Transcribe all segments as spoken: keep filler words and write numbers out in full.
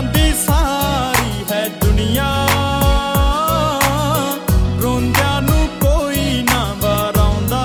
दी सारी है दुनिया, रोंदियां नू कोई ना वराउंदा।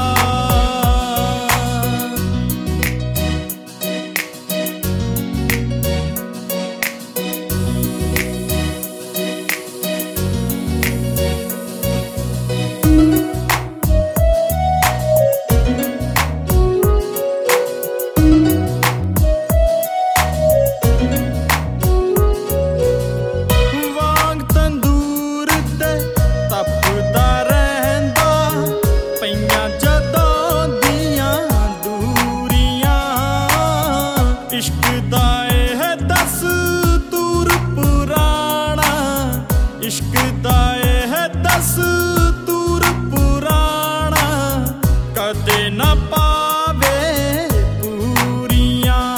इश्क दा है दस्तूर पुराना, इश्क दा है दस्तूर पुराना, कदे ना पावे पूरियां।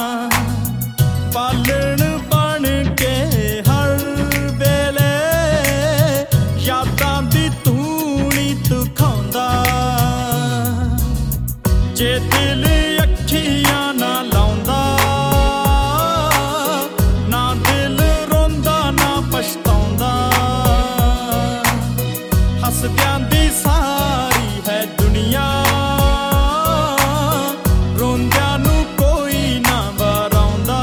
पालन बन के हर वेले यादां दी धूनी दुखांदा, जे दिल अखियां ना लाउंदा, हसदियां दी सारी है दुनिया, रोंदियां नू कोई ना वराउंदा।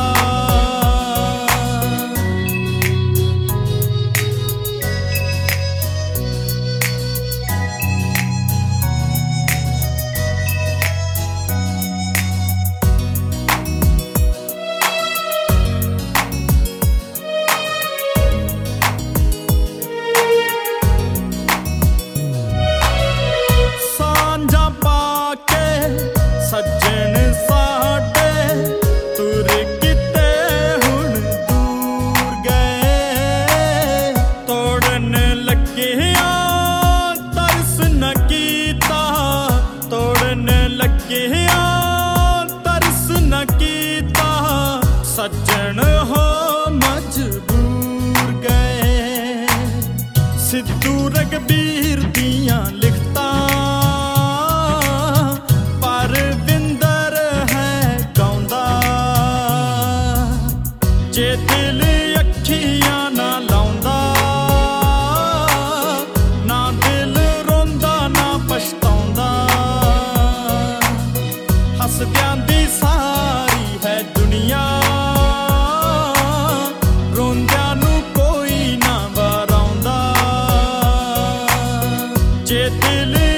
सज्जन साडे तुर किते हुण दूर गए, तोड़न लगे तरस न कीता, तोड़न लगे तरस न कीता, सज्जन हो मजबूर गए। सिद्धू रघबीर दियां लिखतां जे दिल अखियां ना लाउंदा, ना दिल रोंदा ना पछताउंदा। हसदियां दी सारी है दुनिया, रोंदियां नू कोई ना वराउंदा। जे दिल